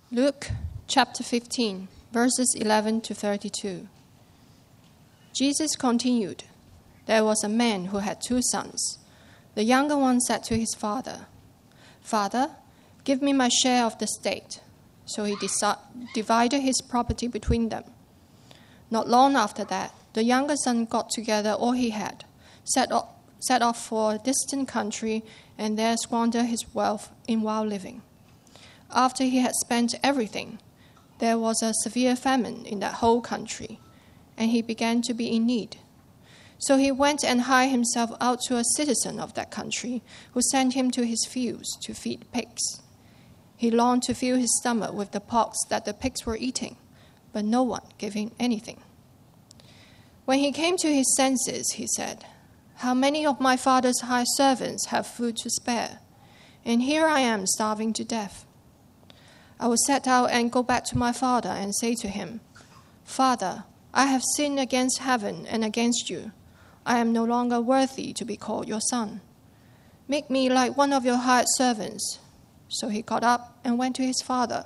Luke chapter 15, verses 11 to 32. Jesus continued, "There was a man who had 2 sons. The younger one said to his father, 'Father, give me my share of the estate.' So he divided his property between them. Not long after that, the younger son got together all he had, set off for a distant country, and there squandered his wealth in wild living. After he had spent everything, there was a severe famine in that whole country, and he began to be in need. So he went and hired himself out to a citizen of that country, who sent him to his fields to feed pigs. He longed to fill his stomach with the pods that the pigs were eating, but no one gave him anything. When he came to his senses, he said, 'How many of my father's hired servants have food to spare? And here I am starving to death. I will set out and go back to my father and say to him, Father, I have sinned against heaven and against you. I am no longer worthy to be called your son. Make me like one of your hired servants.' So he got up and went to his father.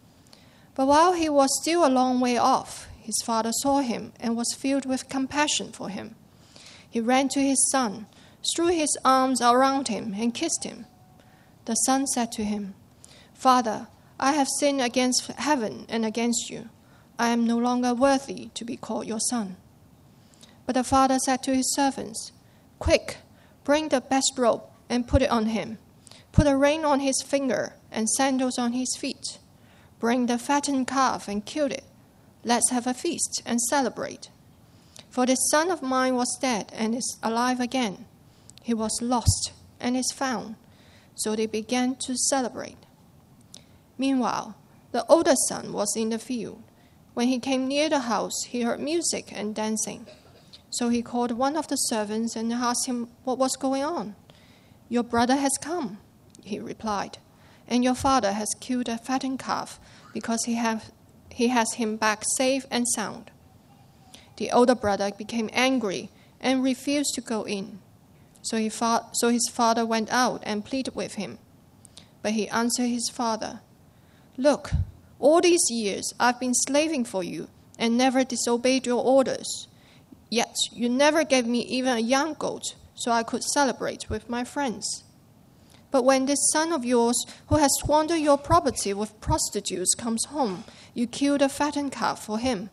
But while he was still a long way off, his father saw him and was filled with compassion for him. He ran to his son, threw his arms around him, and kissed him. The son said to him, 'Father, I have sinned against heaven and against you. I am no longer worthy to be called your son.' But the father said to his servants, 'Quick, bring the best robe and put it on him. Put a ring on his finger and sandals on his feet. Bring the fattened calf and kill it. Let's have a feast and celebrate. For this son of mine was dead and is alive again. He was lost and is found.' So they began to celebrate. Meanwhile, the older son was in the field. When he came near the house, he heard music and dancing. So he called one of the servants and asked him what was going on. 'Your brother has come,' he replied, 'and your father has killed a fattened calf because he has him back safe and sound.' The older brother became angry and refused to go in. So his father went out and pleaded with him. But he answered his father, 'Look, all these years I've been slaving for you and never disobeyed your orders. Yet you never gave me even a young goat so I could celebrate with my friends. But when this son of yours, who has squandered your property with prostitutes, comes home, you kill the fattened calf for him.'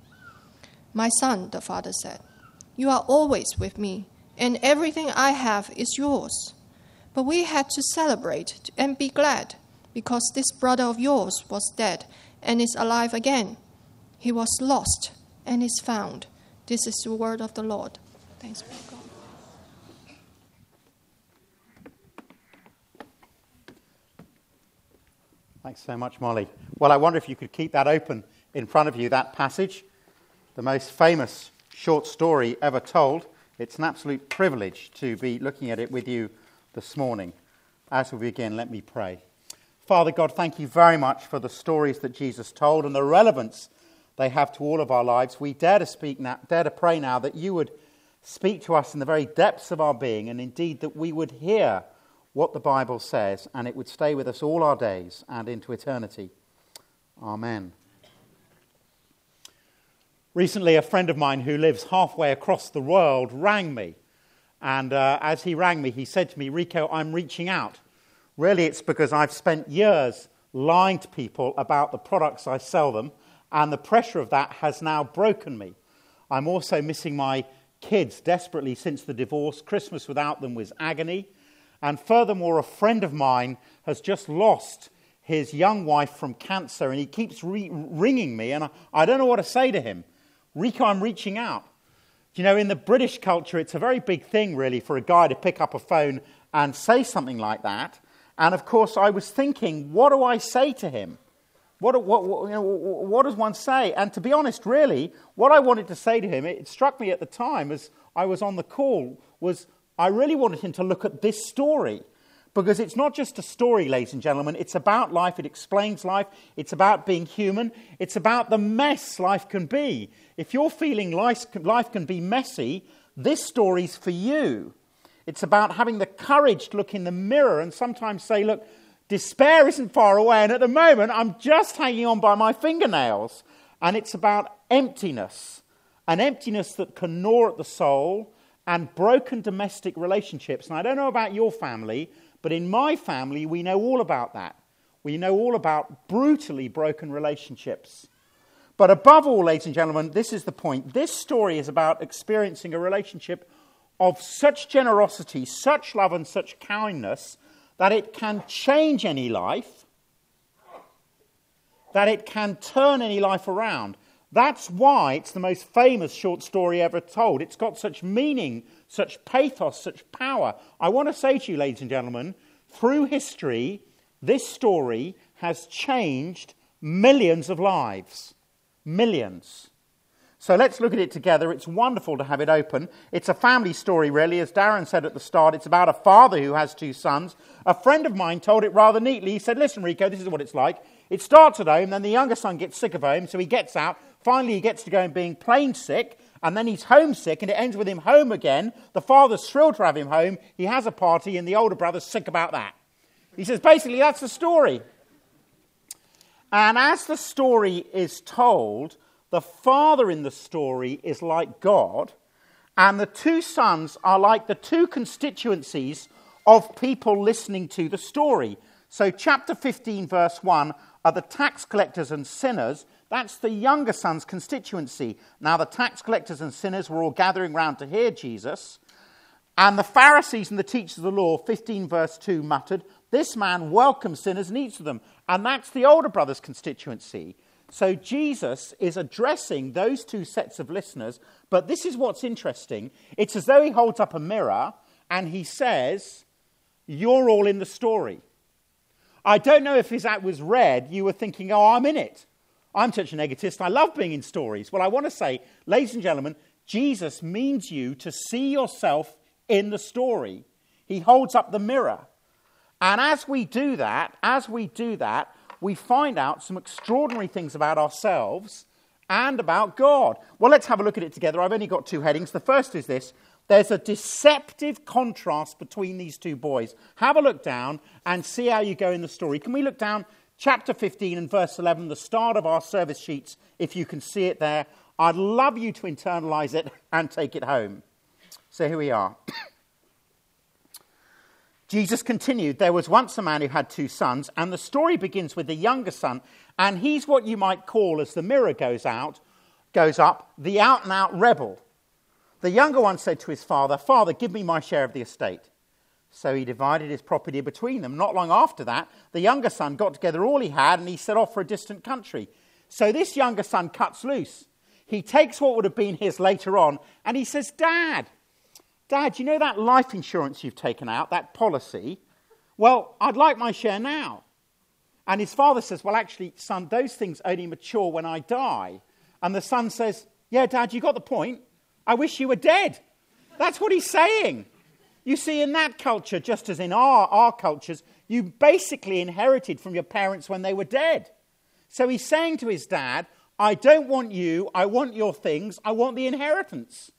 'My son,' the father said, 'you are always with me, and everything I have is yours. But we had to celebrate and be glad, because this brother of yours was dead and is alive again. He was lost and is found.' This is the word of the Lord. Thanks be to God." Thanks so much, Molly. Well, I wonder if you could keep that open in front of you, that passage, the most famous short story ever told. It's an absolute privilege to be looking at it with you this morning. As we begin, let me pray. Father God, thank you very much for the stories that Jesus told and the relevance they have to all of our lives. We dare to pray now that you would speak to us in the very depths of our being, and indeed that we would hear what the Bible says, and it would stay with us all our days and into eternity. Amen. Recently, a friend of mine who lives halfway across the world rang me. And as he rang me, he said to me, "Rico, I'm reaching out. Really, it's because I've spent years lying to people about the products I sell them, and the pressure of that has now broken me. I'm also missing my kids desperately since the divorce. Christmas without them was agony. And furthermore, a friend of mine has just lost his young wife from cancer, and he keeps ringing me, and I don't know what to say to him. Rico, I'm reaching out." You know, in the British culture, it's a very big thing, really, for a guy to pick up a phone and say something like that. And, of course, I was thinking, what do I say to him? What does one say? And to be honest, really, what I wanted to say to him, it struck me at the time as I was on the call, was I really wanted him to look at this story. Because it's not just a story, ladies and gentlemen. It's about life. It explains life. It's about being human. It's about the mess life can be. If you're feeling life can be messy, this story's for you. It's about having the courage to look in the mirror and sometimes say, look, Despair isn't far away, and at the moment I'm just hanging on by my fingernails. And it's about emptiness, an emptiness that can gnaw at the soul, and broken domestic relationships. And I don't know about your family, but in my family we know all about that. We know all about brutally broken relationships. But above all, ladies and gentlemen, this is the point. This story is about experiencing a relationship of such generosity, such love and such kindness that it can change any life, that it can turn any life around. That's why it's the most famous short story ever told. It's got such meaning, such pathos, such power. I want to say to you, ladies and gentlemen, through history, this story has changed millions of lives. Millions. So let's look at it together. It's wonderful to have it open. It's a family story, really. As Darren said at the start, it's about a father who has two sons. A friend of mine told it rather neatly. He said, listen, Rico, this is what it's like. It starts at home, then the younger son gets sick of home, so he gets out. Finally, he gets to go and being plain sick, and then he's homesick, and it ends with him home again. The father's thrilled to have him home. He has a party, and the older brother's sick about that. He says, basically, that's the story. And as the story is told, the father in the story is like God, and the two sons are like the two constituencies of people listening to the story. So chapter 15, verse 1, are the tax collectors and sinners. That's the younger son's constituency. Now the tax collectors and sinners were all gathering round to hear Jesus. And the Pharisees and the teachers of the law, 15 verse 2, muttered, this man welcomes sinners and eats with them. And that's the older brother's constituency. So Jesus is addressing those two sets of listeners. But this is what's interesting. It's as though he holds up a mirror and he says, you're all in the story. I don't know if as that was read, you were thinking, oh, I'm in it. I'm such an egotist. I love being in stories. Well, I want to say, ladies and gentlemen, Jesus means you to see yourself in the story. He holds up the mirror. And as we do that, we find out some extraordinary things about ourselves and about God. Well, let's have a look at it together. I've only got two headings. The first is this. There's a deceptive contrast between these two boys. Have a look down and see how you go in the story. Can we look down chapter 15 and verse 11, the start of our service sheets, if you can see it there. I'd love you to internalize it and take it home. So here we are. Jesus continued, there was once a man who had two sons, and the story begins with the younger son, and he's what you might call, as the mirror goes up, the out-and-out rebel. The younger one said to his father, Father, give me my share of the estate. So he divided his property between them. Not long after that, the younger son got together all he had and he set off for a distant country. So this younger son cuts loose. He takes what would have been his later on and he says, Dad, you know that life insurance you've taken out, that policy? Well, I'd like my share now. And his father says, well, actually, son, those things only mature when I die. And the son says, yeah, Dad, you got the point. I wish you were dead. That's what he's saying. You see, in that culture, just as in our cultures, you basically inherited from your parents when they were dead. So he's saying to his dad, I don't want you, I want your things, I want the inheritance.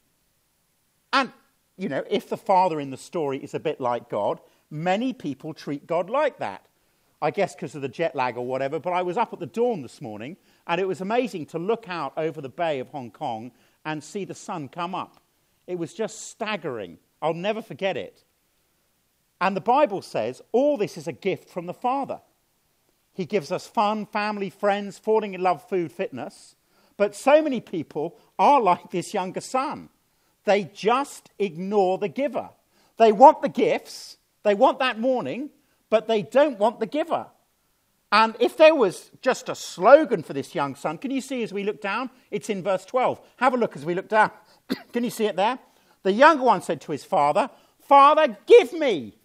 And, you know, if the father in the story is a bit like God, many people treat God like that. I guess because of the jet lag or whatever, but I was up at the dawn this morning, and it was amazing to look out over the Bay of Hong Kong and see the sun come up. It was just staggering. I'll never forget it. And the Bible says all this is a gift from the Father. He gives us fun, family, friends, falling in love, food, fitness. But so many people are like this younger son. They just ignore the giver. They want the gifts, they want that morning, but they don't want the giver. And if there was just a slogan for this young son, can you see as we look down? It's in verse 12. Have a look as we look down. Can you see it there? The younger one said to his father, Father, give me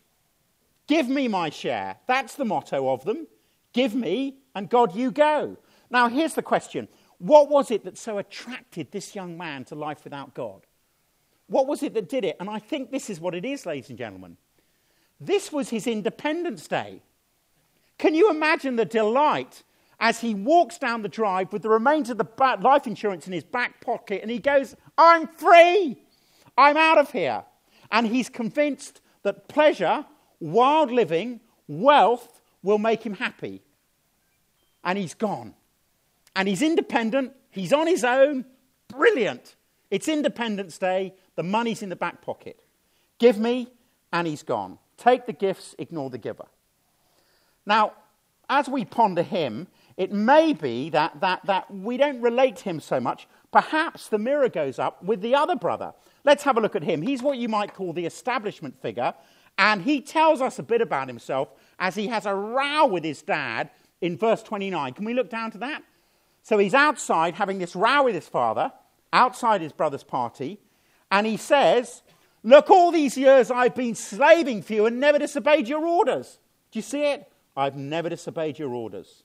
my share. That's the motto of them. Give me, and God, you go. Now, here's the question. What was it that so attracted this young man to life without God? What was it that did it? And I think this is what it is, ladies and gentlemen. This was his Independence Day. Can you imagine the delight as he walks down the drive with the remains of the life insurance in his back pocket and he goes, I'm free! I'm out of here. And he's convinced that pleasure, wild living, wealth will make him happy. And he's gone. And he's independent. He's on his own. Brilliant. It's Independence Day. The money's in the back pocket. Give me, and he's gone. Take the gifts, ignore the giver. Now, as we ponder him, it may be that we don't relate to him so much. Perhaps the mirror goes up with the other brother. Let's have a look at him. He's what you might call the establishment figure, and he tells us a bit about himself as he has a row with his dad in verse 29. Can we look down to that? So he's outside having this row with his father, outside his brother's party, and he says, look, all these years I've been slaving for you and never disobeyed your orders. Do you see it? I've never disobeyed your orders.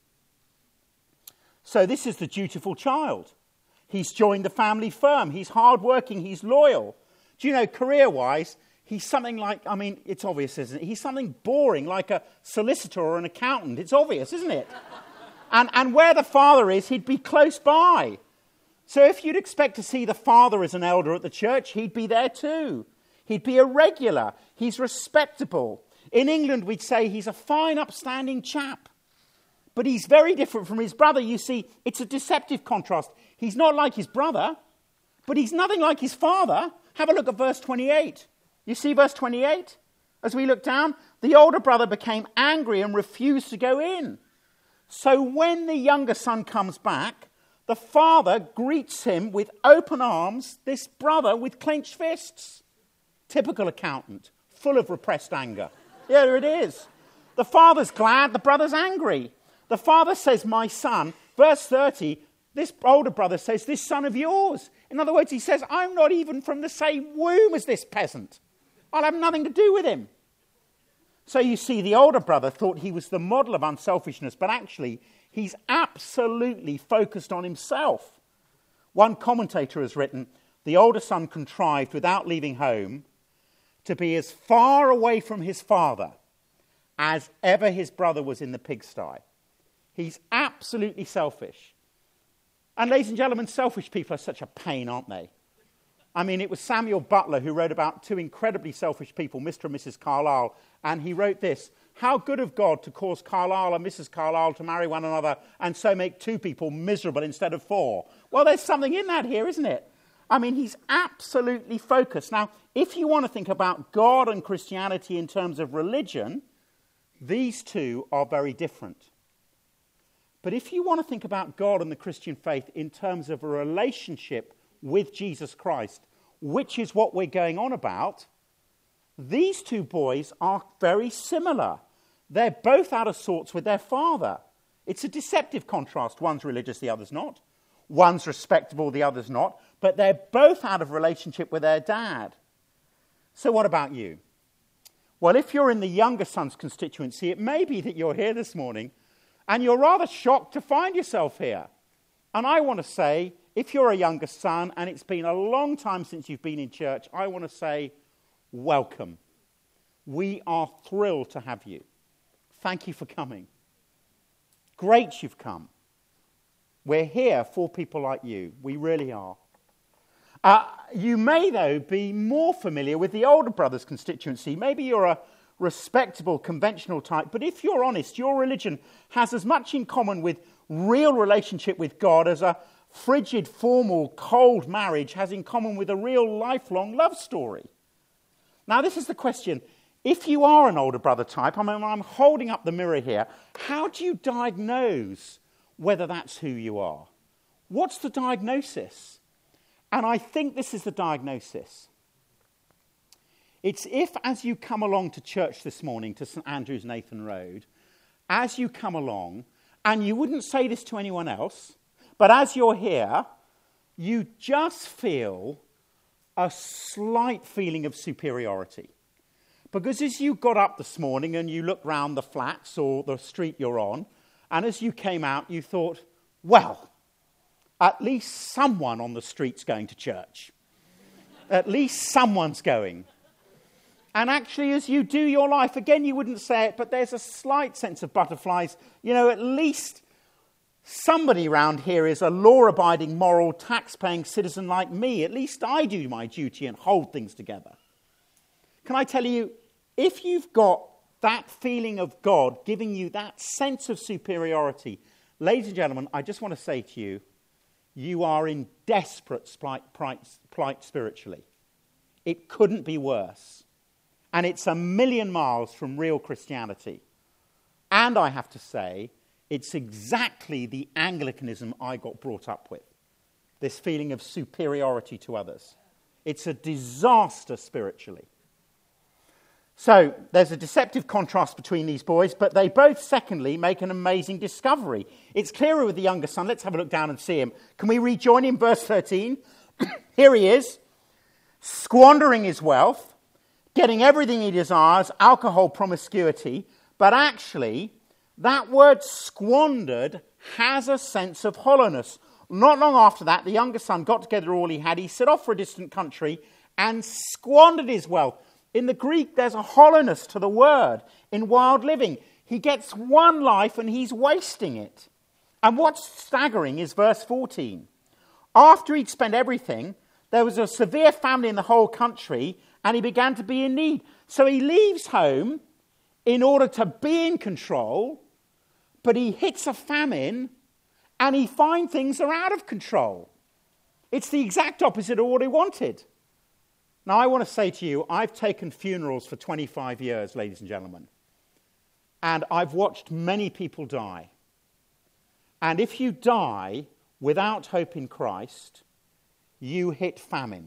So this is the dutiful child. He's joined the family firm. He's hardworking. He's loyal. Do you know, career-wise, he's something like, I mean, it's obvious, isn't it? He's something boring, like a solicitor or an accountant. It's obvious, isn't it? And where the father is, he'd be close by. So if you'd expect to see the father as an elder at the church, he'd be there too. He'd be a regular. He's respectable. In England, we'd say he's a fine, upstanding chap. But he's very different from his brother. You see, it's a deceptive contrast. He's not like his brother, but he's nothing like his father. Have a look at verse 28. You see verse 28? As we look down, the older brother became angry and refused to go in. So when the younger son comes back, the father greets him with open arms, this brother with clenched fists. Typical accountant, full of repressed anger. Yeah, there it is. The father's glad, the brother's angry. The father says, my son, verse 30, this older brother says, this son of yours. In other words, he says, I'm not even from the same womb as this peasant. I'll have nothing to do with him. So you see, the older brother thought he was the model of unselfishness, but actually, he's absolutely focused on himself. One commentator has written, the older son contrived, without leaving home, to be as far away from his father as ever his brother was in the pigsty. He's absolutely selfish. And ladies and gentlemen, selfish people are such a pain, aren't they? I mean, it was Samuel Butler who wrote about two incredibly selfish people, Mr. and Mrs. Carlyle, and he wrote this: how good of God to cause Carlyle and Mrs. Carlyle to marry one another and so make two people miserable instead of four. Well, there's something in that here, isn't it? I mean, he's absolutely focused. Now, if you want to think about God and Christianity in terms of religion, these two are very different. But if you want to think about God and the Christian faith in terms of a relationship with Jesus Christ, which is what we're going on about, these two boys are very similar. They're both out of sorts with their father. It's a deceptive contrast. One's religious, the other's not. One's respectable, the other's not. But they're both out of relationship with their dad. So what about you? Well, if you're in the younger son's constituency, it may be that you're here this morning and you're rather shocked to find yourself here. And I want to say, if you're a younger son and it's been a long time since you've been in church, I want to say, welcome. We are thrilled to have you. Thank you for coming. Great you've come. We're here for people like you. We really are. You may, though, be more familiar with the older brother's constituency. Maybe you're a respectable, conventional type, but if you're honest, your religion has as much in common with real relationship with God as a frigid, formal, cold marriage has in common with a real lifelong love story. Now, this is the question. If you are an older brother type, I'm holding up the mirror here, how do you diagnose whether that's who you are? What's the diagnosis? And I think this is the diagnosis. It's if, as you come along to church this morning, to St. Andrew's Nathan Road, as you come along, and you wouldn't say this to anyone else, but as you're here, you just feel a slight feeling of superiority. Because as you got up this morning and you looked round the flats or the street you're on, and as you came out, you thought, well, at least someone on the street's going to church. At least someone's going. And actually, as you do your life, again, you wouldn't say it, but there's a slight sense of butterflies. You know, at least somebody around here is a law-abiding, moral, tax-paying citizen like me. At least I do my duty and hold things together. Can I tell you, if you've got that feeling of God giving you that sense of superiority. Ladies and gentlemen, I just want to say to you, you are in desperate plight spiritually. It couldn't be worse. And it's a million miles from real Christianity. And I have to say, it's exactly the Anglicanism I got brought up with. This feeling of superiority to others. It's a disaster spiritually. So there's a deceptive contrast between these boys, but they both, secondly, make an amazing discovery. It's clearer with the younger son. Let's have a look down and see him. Can we rejoin him? Verse 13. Here he is, squandering his wealth, getting everything he desires, alcohol, promiscuity. But actually, that word squandered has a sense of hollowness. Not long after that, the younger son got together all he had. He set off for a distant country and squandered his wealth. In the Greek, there's a hollowness to the word in wild living. He gets one life and he's wasting it. And what's staggering is verse 14. After he'd spent everything, there was a severe famine in the whole country and he began to be in need. So he leaves home in order to be in control, but he hits a famine and he finds things are out of control. It's the exact opposite of what he wanted. Now, I want to say to you, I've taken funerals for 25 years, ladies and gentlemen. And I've watched many people die. And if you die without hope in Christ, you hit famine.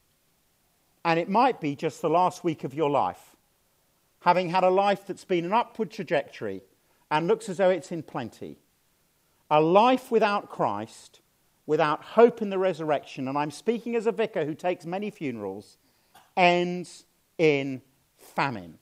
And it might be just the last week of your life. Having had a life that's been an upward trajectory and looks as though it's in plenty. A life without Christ, without hope in the resurrection, and I'm speaking as a vicar who takes many funerals, ends in famine.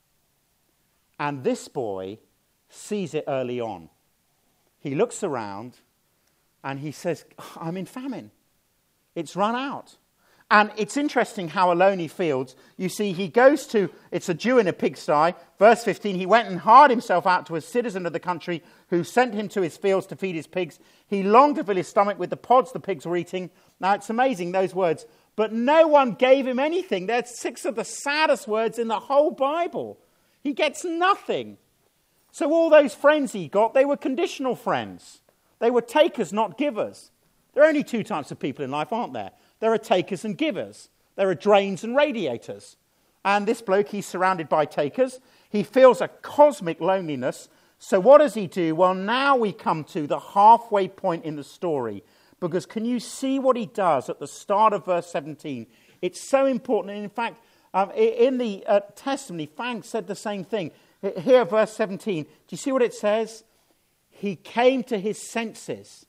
And this boy sees it early on. He looks around and he says, I'm in famine. It's run out. And it's interesting how alone he feels. You see, he goes to, it's a Jew in a pigsty. Verse 15, he went and hired himself out to a citizen of the country who sent him to his fields to feed his pigs. He longed to fill his stomach with the pods the pigs were eating. Now, it's amazing, those words. But no one gave him anything. They're 6 of the saddest words in the whole Bible. He gets nothing. So all those friends he got, they were conditional friends. They were takers, not givers. There are only 2 types of people in life, aren't there? There are takers and givers. There are drains and radiators. And this bloke, he's surrounded by takers. He feels a cosmic loneliness. So what does he do? Well, now we come to the halfway point in the story. Because can you see what he does at the start of verse 17? It's so important. And in fact, in the testimony, Frank said the same thing. Here, verse 17. Do you see what it says? He came to his senses.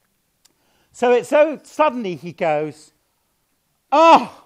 So suddenly he goes, oh,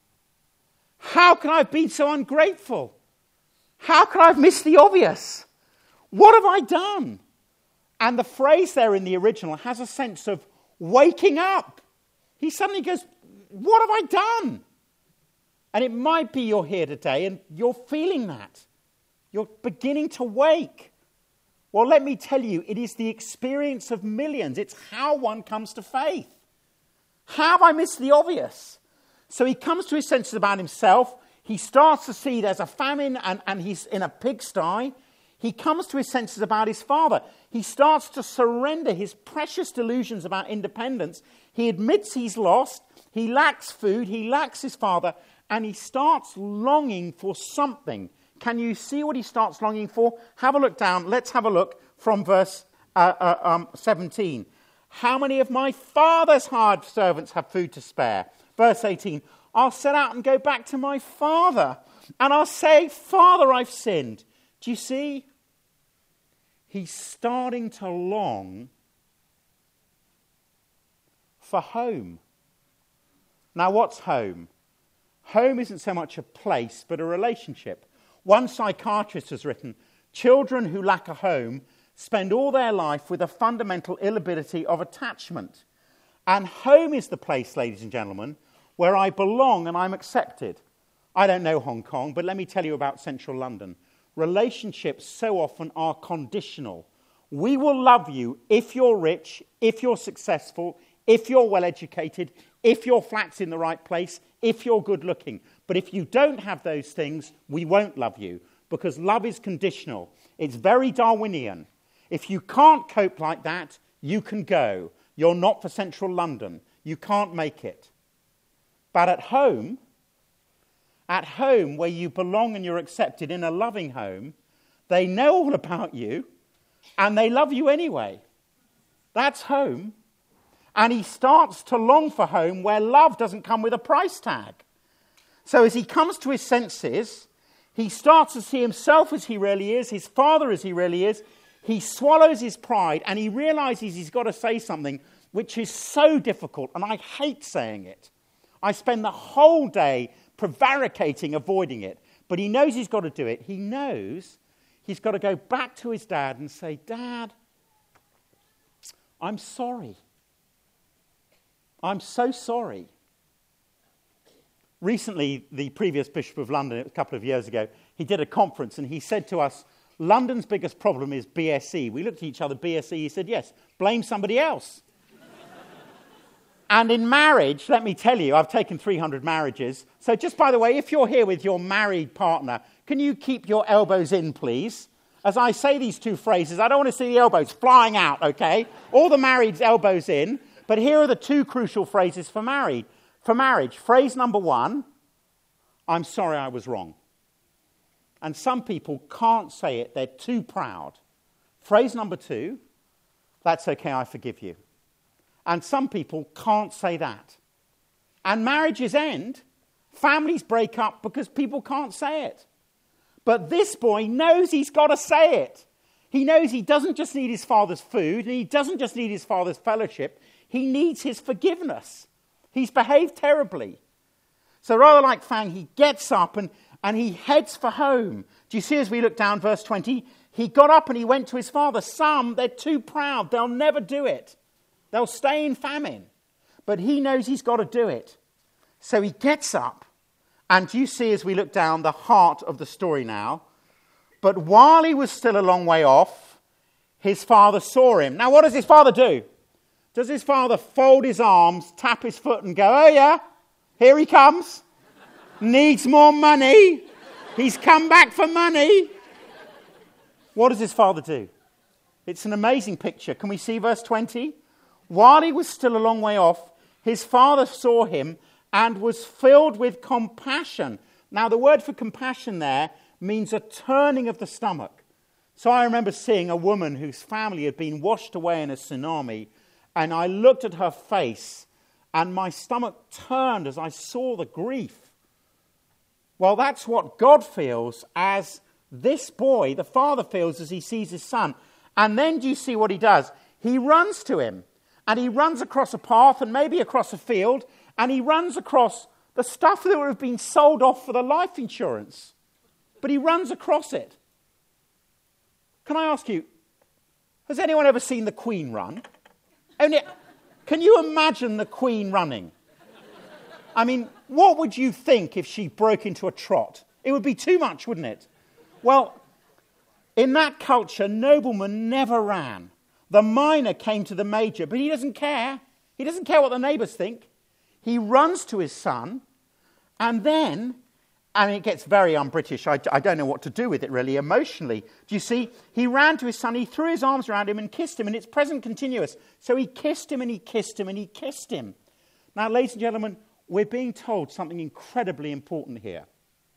how can I have been so ungrateful? How can I have missed the obvious? What have I done? And the phrase there in the original has a sense of waking up. He suddenly goes, what have I done? And it might be you're here today and you're feeling that. You're beginning to wake. Well, let me tell you, it is the experience of millions. It's how one comes to faith. How have I missed the obvious? So he comes to his senses about himself. He starts to see there's a famine and he's in a pigsty. He comes to his senses about his father. He starts to surrender his precious delusions about independence. He admits he's lost. He lacks food. He lacks his father. And he starts longing for something. Can you see what he starts longing for? Have a look down. Let's have a look from verse 17. How many of my father's hired servants have food to spare? Verse 18. I'll set out and go back to my father. And I'll say, Father, I've sinned. Do you see? He's starting to long for home. Now, what's home? Home isn't so much a place, but a relationship. One psychiatrist has written, children who lack a home spend all their life with a fundamental inability of attachment. And home is the place, ladies and gentlemen, where I belong and I'm accepted. I don't know Hong Kong, but let me tell you about central London. Relationships so often are conditional. We will love you if you're rich, if you're successful, if you're well educated, if your flat's in the right place, if you're good looking. But if you don't have those things, we won't love you because love is conditional. It's very Darwinian. If you can't cope like that, you can go. You're not for central London. You can't make it. But at home where you belong and you're accepted in a loving home, they know all about you and they love you anyway. That's home. And he starts to long for home where love doesn't come with a price tag. So as he comes to his senses, he starts to see himself as he really is, his father as he really is. He swallows his pride and he realizes he's got to say something which is so difficult, and I hate saying it. I spend the whole day prevaricating, avoiding it. But he knows he's got to do it. He knows he's got to go back to his dad and say, Dad, I'm sorry. I'm so sorry. Recently, the previous Bishop of London, a couple of years ago, he did a conference and he said to us, London's biggest problem is BSE. We looked at each other, BSE. He said, yes, blame somebody else. And in marriage, let me tell you, I've taken 300 marriages. So just by the way, if you're here with your married partner, can you keep your elbows in, please? As I say these two phrases, I don't want to see the elbows flying out, okay? All the married elbows in. But here are the two crucial phrases for marriage. Phrase number 1, I'm sorry I was wrong. And some people can't say it, they're too proud. Phrase number 2, that's okay, I forgive you. And some people can't say that. And marriages end, families break up because people can't say it. But this boy knows he's got to say it. He knows he doesn't just need his father's food, and he doesn't just need his father's fellowship, he needs his forgiveness. He's behaved terribly. So rather like Fang, he gets up and he heads for home. Do you see as we look down verse 20? He got up and he went to his father. Some, they're too proud. They'll never do it. They'll stay in famine. But he knows he's got to do it. So he gets up. And you see as we look down the heart of the story now. But while he was still a long way off, his father saw him. Now what does his father do? Does his father fold his arms, tap his foot and go, oh yeah, here he comes. Needs more money. He's come back for money. What does his father do? It's an amazing picture. Can we see verse 20? While he was still a long way off, his father saw him and was filled with compassion. Now the word for compassion there means a turning of the stomach. So I remember seeing a woman whose family had been washed away in a tsunami, and I looked at her face and my stomach turned as I saw the grief. Well, that's what God feels as this boy, the father, feels as he sees his son. And then do you see what he does? He runs to him. And he runs across a path and maybe across a field. And he runs across the stuff that would have been sold off for the life insurance. But he runs across it. Can I ask you, has anyone ever seen the Queen run? Can you imagine the Queen running? I mean, what would you think if she broke into a trot? It would be too much, wouldn't it? Well, in that culture, noblemen never ran. The minor came to the major, but he doesn't care. He doesn't care what the neighbours think. He runs to his son, and then, I mean, it gets very un-British. I don't know what to do with it, really, emotionally. Do you see? He ran to his son, he threw his arms around him and kissed him, and it's present continuous. So he kissed him, and he kissed him, and he kissed him. Now, ladies and gentlemen, we're being told something incredibly important here.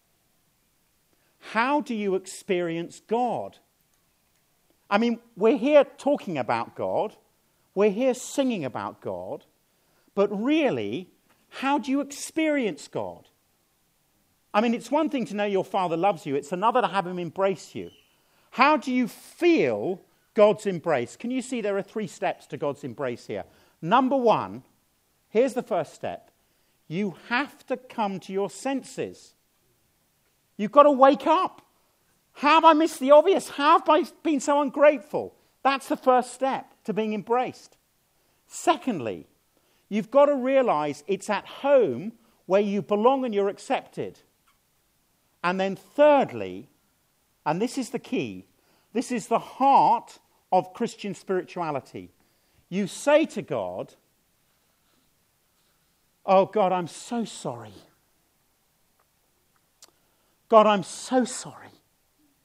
How do you experience God? I mean, we're here talking about God. We're here singing about God. But really, how do you experience God? I mean, it's one thing to know your Father loves you. It's another to have him embrace you. How do you feel God's embrace? Can you see there are 3 steps to God's embrace here? Number 1, here's the first step. You have to come to your senses. You've got to wake up. How have I missed the obvious? How have I been so ungrateful? That's the first step to being embraced. Secondly, you've got to realize it's at home where you belong and you're accepted. And then thirdly, and this is the key, this is the heart of Christian spirituality. You say to God, oh God, I'm so sorry. God, I'm so sorry.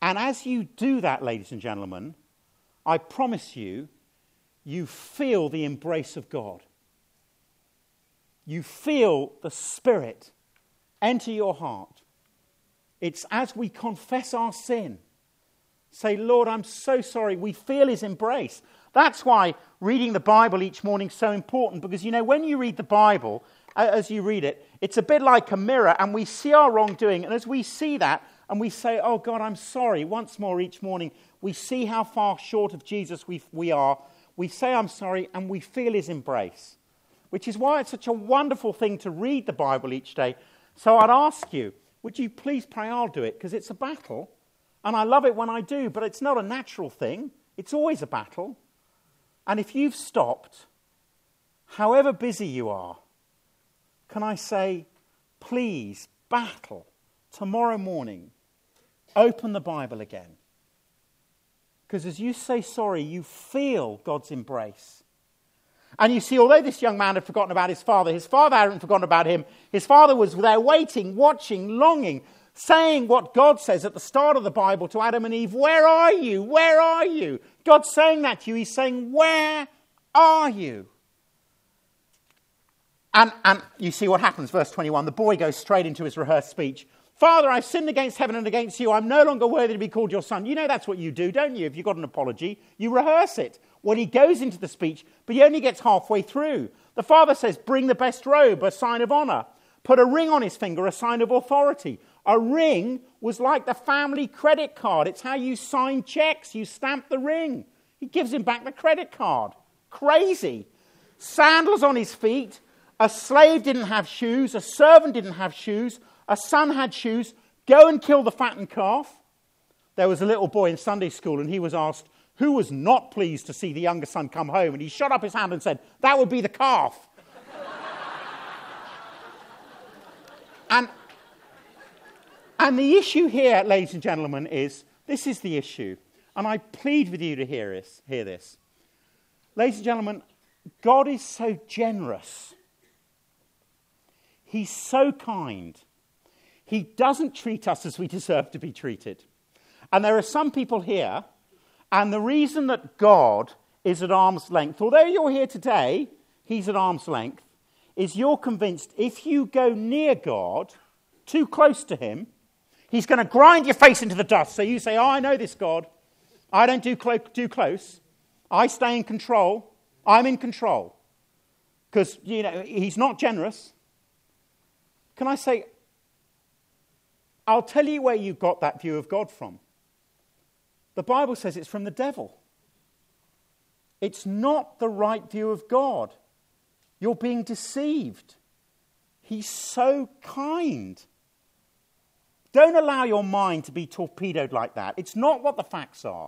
And as you do that, ladies and gentlemen, I promise you, you feel the embrace of God. You feel the Spirit enter your heart. It's as we confess our sin, say, Lord, I'm so sorry, we feel his embrace. That's why reading the Bible each morning is so important, because, when you read the Bible, as you read it, it's a bit like a mirror, and we see our wrongdoing, and as we see that, and we say, oh, God, I'm sorry, once more each morning, we see how far short of Jesus we are. We say, I'm sorry, and we feel his embrace, which is why it's such a wonderful thing to read the Bible each day. So I'd ask you, would you please pray? I'll do it, because it's a battle, and I love it when I do, but it's not a natural thing. It's always a battle. And if you've stopped, however busy you are, can I say, please, battle, tomorrow morning, open the Bible again. Because as you say sorry, you feel God's embrace. And you see, although this young man had forgotten about his father hadn't forgotten about him. His father was there waiting, watching, longing, saying what God says at the start of the Bible to Adam and Eve, where are you? Where are you? God's saying that to you. He's saying, where are you? And you see what happens, verse 21. The boy goes straight into his rehearsed speech. Father, I've sinned against heaven and against you. I'm no longer worthy to be called your son. You know that's what you do, don't you? If you've got an apology, you rehearse it. Well, he goes into the speech, but he only gets halfway through. The father says, bring the best robe, a sign of honor. Put a ring on his finger, a sign of authority. A ring was like the family credit card. It's how you sign checks. You stamp the ring. He gives him back the credit card. Crazy. Sandals on his feet. A slave didn't have shoes. A servant didn't have shoes. A son had shoes. Go and kill the fattened calf. There was a little boy in Sunday school, and he was asked, who was not pleased to see the younger son come home? And he shot up his hand and said, that would be the calf. And the issue here, ladies and gentlemen, is, this is the issue. And I plead with you to hear this. Ladies and gentlemen, God is so generous. He's so kind. He doesn't treat us as we deserve to be treated. And there are some people here, and the reason that God is at arm's length, although you're here today, he's at arm's length, is you're convinced if you go near God, too close to him, he's going to grind your face into the dust. So you say, oh, I know this God. I don't do close. I stay in control. I'm in control. Because, he's not generous. Can I say, I'll tell you where you got that view of God from. The Bible says it's from the devil. It's not the right view of God. You're being deceived. He's so kind. Don't allow your mind to be torpedoed like that. It's not what the facts are.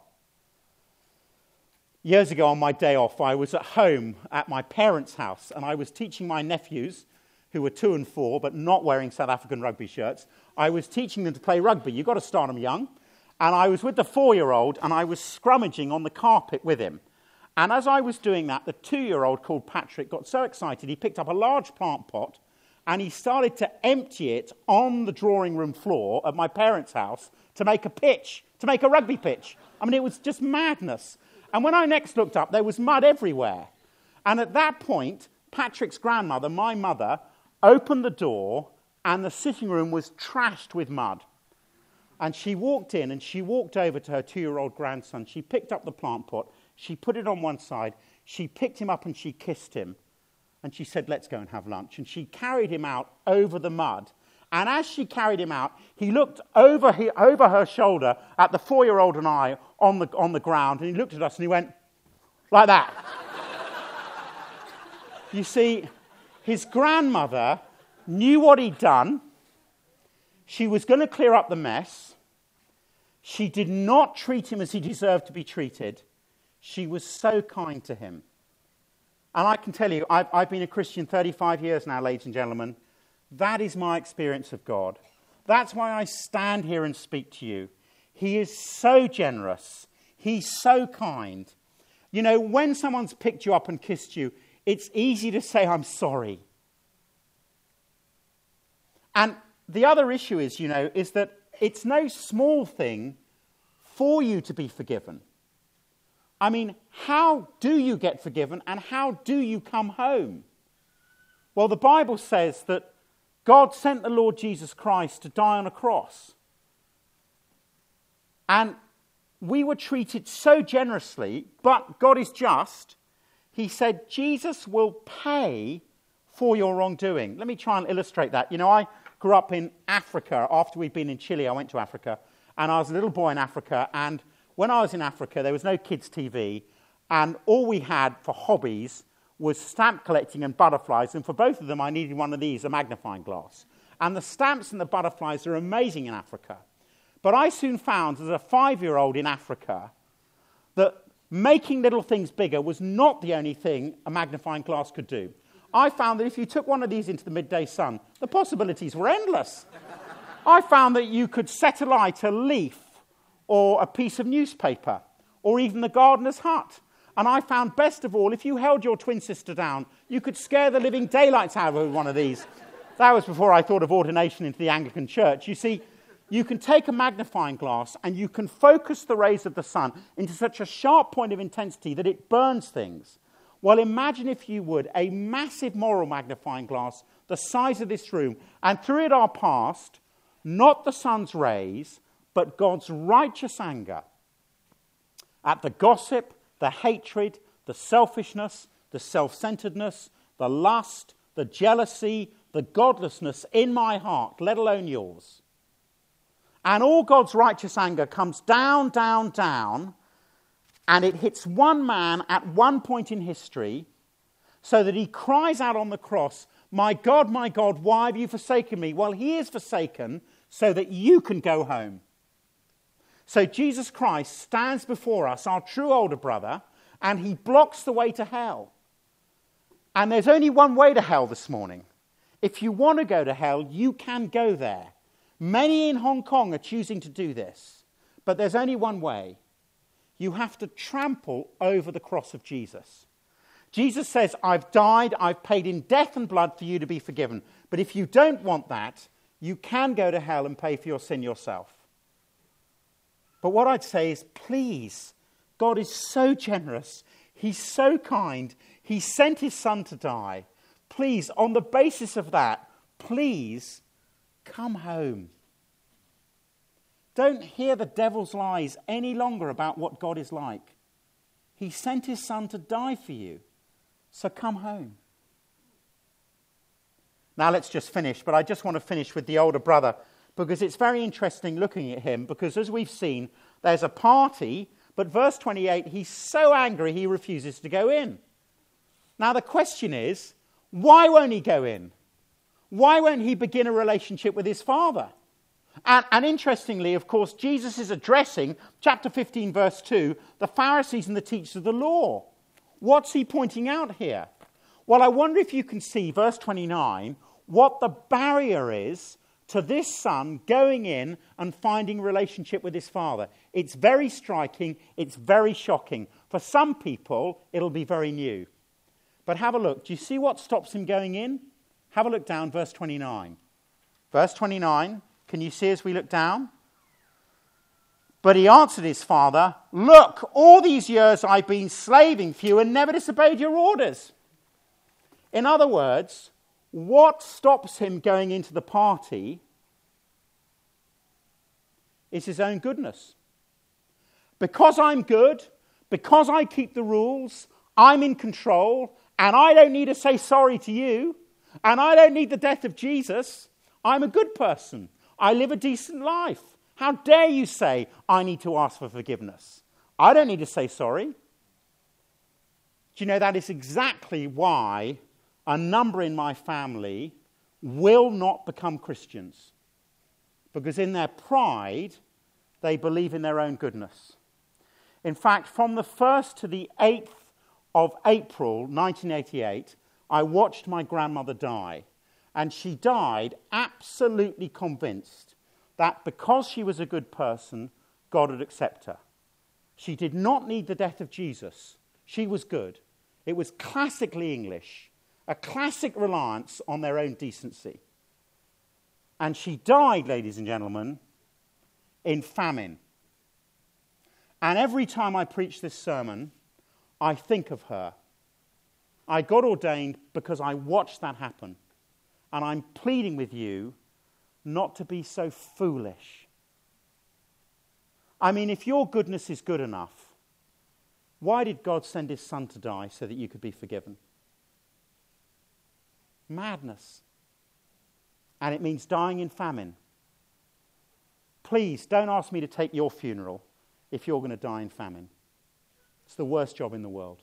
Years ago on my day off, I was at home at my parents' house, and I was teaching my nephews, who were 2 and 4, but not wearing South African rugby shirts. I was teaching them to play rugby. You've got to start them young. And I was with the 4-year-old, and I was scrummaging on the carpet with him. And as I was doing that, the 2-year-old called Patrick got so excited, he picked up a large plant pot, and he started to empty it on the drawing room floor at my parents' house to make a pitch, to make a rugby pitch. I mean, it was just madness. And when I next looked up, there was mud everywhere. And at that point, Patrick's grandmother, my mother, opened the door, and the sitting room was trashed with mud. And she walked in, and she walked over to her 2-year-old grandson. She picked up the plant pot. She put it on one side. She picked him up, and she kissed him. And she said, let's go and have lunch. And she carried him out over the mud. And as she carried him out, he looked over her shoulder at the 4-year-old and I on the ground. And he looked at us, and he went, like that. You see, his grandmother knew what he'd done. She was going to clear up the mess. She did not treat him as he deserved to be treated. She was so kind to him. And I can tell you, I've been a Christian 35 years now, ladies and gentlemen. That is my experience of God. That's why I stand here and speak to you. He is so generous. He's so kind. When someone's picked you up and kissed you, it's easy to say, I'm sorry. And the other issue is, is that it's no small thing for you to be forgiven. I mean, how do you get forgiven and how do you come home? Well, the Bible says that God sent the Lord Jesus Christ to die on a cross. And we were treated so generously, but God is just. He said, Jesus will pay for your wrongdoing. Let me try and illustrate that. You know, I grew up in Africa. After we'd been in Chile, I went to Africa. And I was a little boy in Africa. And when I was in Africa, there was no kids' TV. And all we had for hobbies was stamp collecting and butterflies. And for both of them, I needed one of these, a magnifying glass. And the stamps and the butterflies are amazing in Africa. But I soon found, as a 5-year-old in Africa, that making little things bigger was not the only thing a magnifying glass could do. I found that if you took one of these into the midday sun, the possibilities were endless. I found that you could set alight a leaf or a piece of newspaper or even the gardener's hut. And I found, best of all, if you held your twin sister down, you could scare the living daylights out of one of these. That was before I thought of ordination into the Anglican Church. You see, you can take a magnifying glass and you can focus the rays of the sun into such a sharp point of intensity that it burns things. Well, imagine, if you would, a massive moral magnifying glass the size of this room, and through it are passed not the sun's rays, but God's righteous anger at the gossip, the hatred, the selfishness, the self-centeredness, the lust, the jealousy, the godlessness in my heart, let alone yours. And all God's righteous anger comes down, down, down, and it hits one man at one point in history, so that he cries out on the cross, my God, why have you forsaken me? Well, he is forsaken so that you can go home. So Jesus Christ stands before us, our true older brother, and he blocks the way to hell. And there's only one way to hell this morning. If you want to go to hell, you can go there. Many in Hong Kong are choosing to do this, but there's only one way. You have to trample over the cross of Jesus. Jesus says, I've died, I've paid in death and blood for you to be forgiven. But if you don't want that, you can go to hell and pay for your sin yourself. But what I'd say is, please, God is so generous. He's so kind. He sent his son to die. Please, on the basis of that, please come home. Don't hear the devil's lies any longer about what God is like. He sent his son to die for you. So come home. Now let's just finish, but I just want to finish with the older brother, because it's very interesting looking at him, because as we've seen, there's a party, but verse 28, he's so angry he refuses to go in. Now the question is, why won't he go in? Why won't he begin a relationship with his father? And interestingly, of course, Jesus is addressing, chapter 15, verse 2, the Pharisees and the teachers of the law. What's he pointing out here? Well, I wonder if you can see, verse 29, what the barrier is to this son going in and finding relationship with his father. It's very striking, it's very shocking. For some people, it'll be very new. But have a look. Do you see what stops him going in? Have a look down, verse 29. Verse 29, can you see as we look down? But he answered his father, look, all these years I've been slaving for you and never disobeyed your orders. In other words, what stops him going into the party is his own goodness. Because I'm good, because I keep the rules, I'm in control, and I don't need to say sorry to you, and I don't need the death of Jesus. I'm a good person. I live a decent life. How dare you say I need to ask for forgiveness? I don't need to say sorry. Do you know, that is exactly why a number in my family will not become Christians. Because in their pride, they believe in their own goodness. In fact, from the 1st to the 8th of April 1988, I watched my grandmother die. And she died absolutely convinced that because she was a good person, God would accept her. She did not need the death of Jesus. She was good. It was classically English, a classic reliance on their own decency. And she died, ladies and gentlemen, in famine. And every time I preach this sermon, I think of her. I got ordained because I watched that happen. And I'm pleading with you not to be so foolish. I mean, if your goodness is good enough, why did God send his son to die so that you could be forgiven? Madness. And it means dying in famine. Please don't ask me to take your funeral if you're going to die in famine. It's the worst job in the world.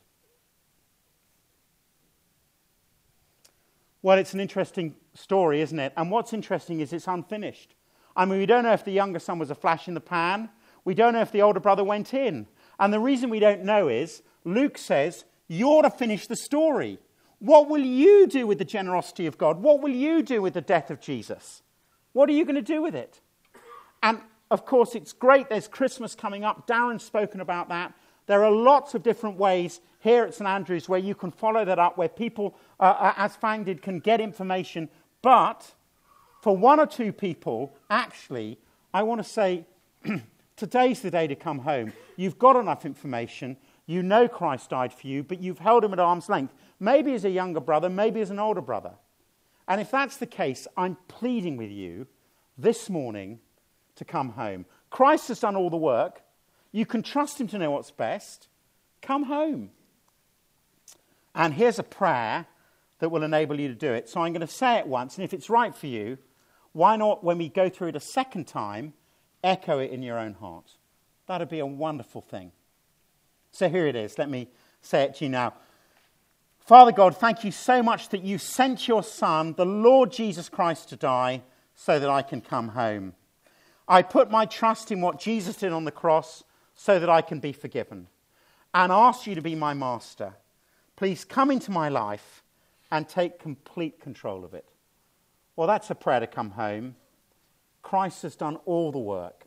Well, it's an interesting story, isn't it? And what's interesting is it's unfinished. I mean, we don't know if the younger son was a flash in the pan. We don't know if the older brother went in. And the reason we don't know is Luke says, you're to finish the story. What will you do with the generosity of God? What will you do with the death of Jesus? What are you going to do with it? And, of course, it's great. There's Christmas coming up. Darren's spoken about that. There are lots of different ways here at St Andrews where you can follow that up, where people, as Fang did, can get information. But for one or two people, actually, I want to say, today's the day to come home. You've got enough information. You know Christ died for you, but you've held him at arm's length. Maybe as a younger brother, maybe as an older brother. And if that's the case, I'm pleading with you this morning to come home. Christ has done all the work. You can trust him to know what's best. Come home. And here's a prayer that will enable you to do it. So I'm going to say it once, and if it's right for you, why not, when we go through it a second time, echo it in your own heart? That'd be a wonderful thing. So here it is. Let me say it to you now. Father God, thank you so much that you sent your Son, the Lord Jesus Christ, to die so that I can come home. I put my trust in what Jesus did on the cross so that I can be forgiven, and ask you to be my master. Please come into my life and take complete control of it. Well, that's a prayer to come home. Christ has done all the work.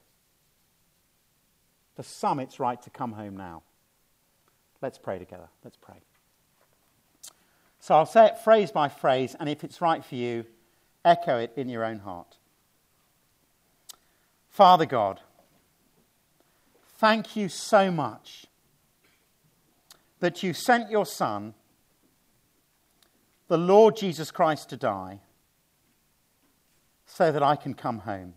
For some, it's right to come home now. Let's pray together. Let's pray. So I'll say it phrase by phrase, and if it's right for you, echo it in your own heart. Father God, thank you so much that you sent your Son, the Lord Jesus Christ, to die so that I can come home.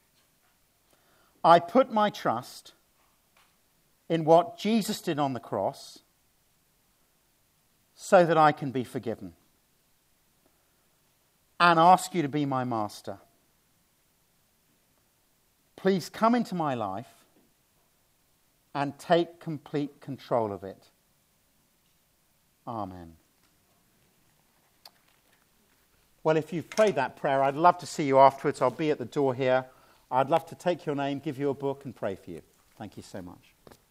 I put my trust in what Jesus did on the cross so that I can be forgiven, and ask you to be my master. Please come into my life and take complete control of it. Amen. Well, if you've prayed that prayer, I'd love to see you afterwards. I'll be at the door here. I'd love to take your name, give you a book, and pray for you. Thank you so much.